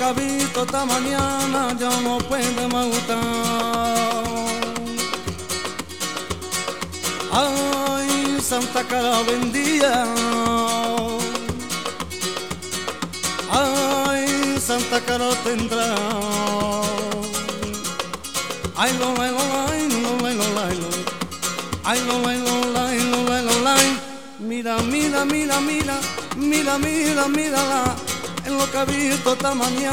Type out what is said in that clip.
que ha visto esta mañana ya no puede más gustar. Ay, Santa Cara vendía. Ay, Santa Cara tendrá. Ay, lo, ay, lo, ay, lo, ay, lo, ay, lo. Ay, lo, ay, lo, ay, lo, ay, lo, ay. Mira, mira, mira, mira, mira, mira, mírala, en lo que ha visto esta mañana.